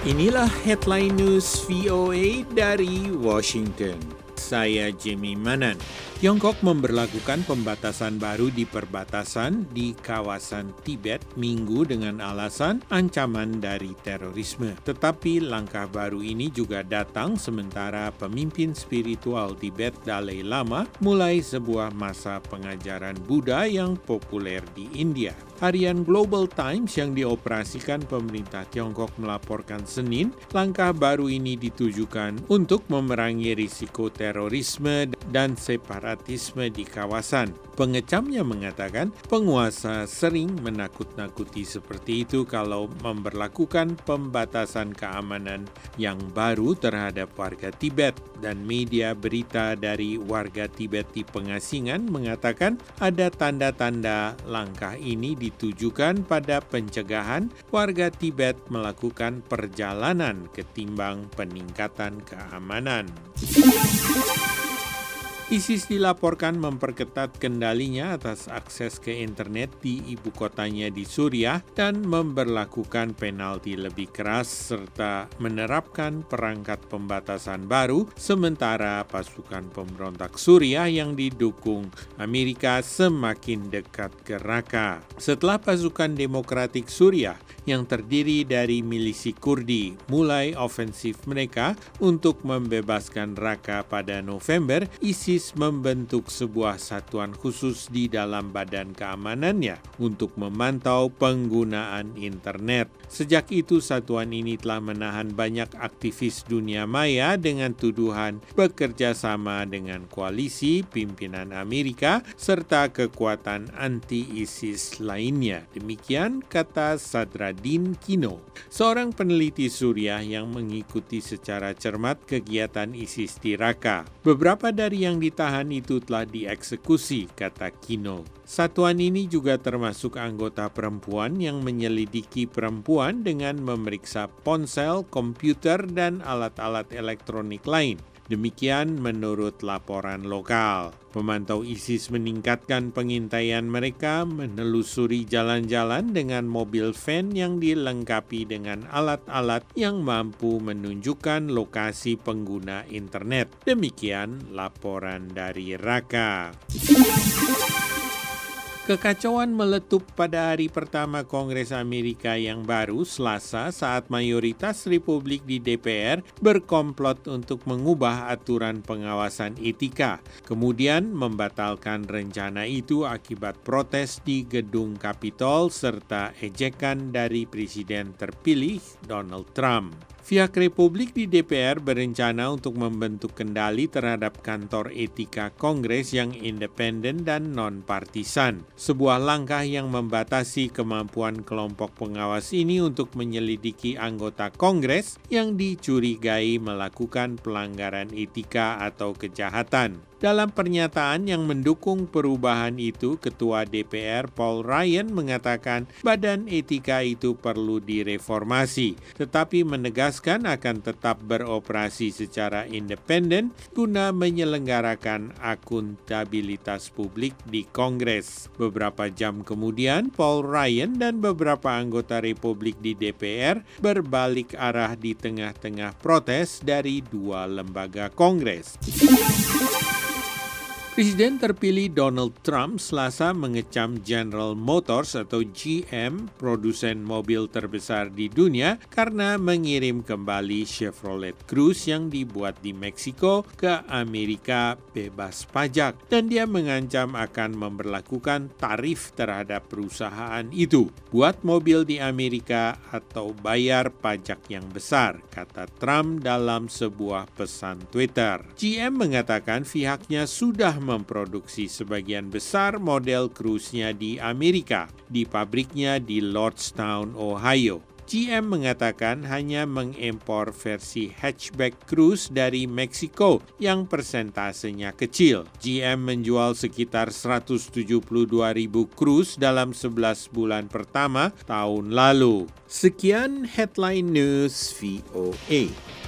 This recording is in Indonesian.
Inilah headline news VOA dari Washington. Saya Jimmy Manan. Tiongkok memberlakukan pembatasan baru di perbatasan di kawasan Tibet Minggu dengan alasan ancaman dari terorisme. Tetapi langkah baru ini juga datang sementara pemimpin spiritual Tibet Dalai Lama mulai sebuah masa pengajaran Buddha yang populer di India. Harian Global Times yang dioperasikan pemerintah Tiongkok melaporkan Senin, langkah baru ini ditujukan untuk memerangi risiko terorisme dan separatisme di kawasan. Pengecamnya mengatakan penguasa sering menakut-nakuti seperti itu kalau memberlakukan pembatasan keamanan yang baru terhadap warga Tibet, dan media berita dari warga Tibet di pengasingan mengatakan ada tanda-tanda langkah ini ditujukan pada pencegahan warga Tibet melakukan perjalanan ketimbang peningkatan keamanan. ISIS dilaporkan memperketat kendalinya atas akses ke internet di ibu kotanya di Suriah dan memberlakukan penalti lebih keras serta menerapkan perangkat pembatasan baru sementara pasukan pemberontak Suriah yang didukung Amerika semakin dekat ke Raqqa. Setelah pasukan demokratik Suriah yang terdiri dari milisi Kurdi mulai ofensif mereka untuk membebaskan Raqqa pada November, ISIS membentuk sebuah satuan khusus di dalam badan keamanannya untuk memantau penggunaan internet. Sejak itu, satuan ini telah menahan banyak aktivis dunia maya dengan tuduhan bekerja sama dengan koalisi pimpinan Amerika serta kekuatan anti-ISIS lainnya. Demikian kata Sadruddin Kino, seorang peneliti Suriah yang mengikuti secara cermat kegiatan ISIS di Raqqa. Beberapa dari yang ditahan itu telah dieksekusi, kata Kino. Satuan ini juga termasuk anggota perempuan yang menyelidiki perempuan dengan memeriksa ponsel, komputer, dan alat-alat elektronik lain. Demikian menurut laporan lokal. Pemantau ISIS meningkatkan pengintaian mereka menelusuri jalan-jalan dengan mobil van yang dilengkapi dengan alat-alat yang mampu menunjukkan lokasi pengguna internet. Demikian laporan dari Raqqa. Kekacauan meletup pada hari pertama Kongres Amerika yang baru Selasa saat mayoritas Republik di DPR berkomplot untuk mengubah aturan pengawasan etika, kemudian membatalkan rencana itu akibat protes di gedung Capitol serta ejekan dari Presiden terpilih Donald Trump. Pihak Republik di DPR berencana untuk membentuk kendali terhadap kantor etika Kongres yang independen dan non-partisan. Sebuah langkah yang membatasi kemampuan kelompok pengawas ini untuk menyelidiki anggota Kongres yang dicurigai melakukan pelanggaran etika atau kejahatan. Dalam pernyataan yang mendukung perubahan itu, Ketua DPR Paul Ryan mengatakan badan etika itu perlu direformasi, tetapi menegaskan akan tetap beroperasi secara independen guna menyelenggarakan akuntabilitas publik di Kongres. Beberapa jam kemudian, Paul Ryan dan beberapa anggota Republik di DPR berbalik arah di tengah-tengah protes dari dua lembaga Kongres. Presiden terpilih Donald Trump Selasa mengecam General Motors atau GM, produsen mobil terbesar di dunia, karena mengirim kembali Chevrolet Cruze yang dibuat di Meksiko ke Amerika bebas pajak, dan dia mengancam akan memberlakukan tarif terhadap perusahaan itu. Buat mobil di Amerika atau bayar pajak yang besar, kata Trump dalam sebuah pesan Twitter. GM mengatakan pihaknya sudah memproduksi sebagian besar model Cruze-nya di Amerika, di pabriknya di Lordstown, Ohio. GM mengatakan hanya mengimpor versi hatchback Cruze dari Meksiko yang persentasenya kecil. GM menjual sekitar 172.000 Cruze dalam 11 bulan pertama tahun lalu. Sekian headline news VOA.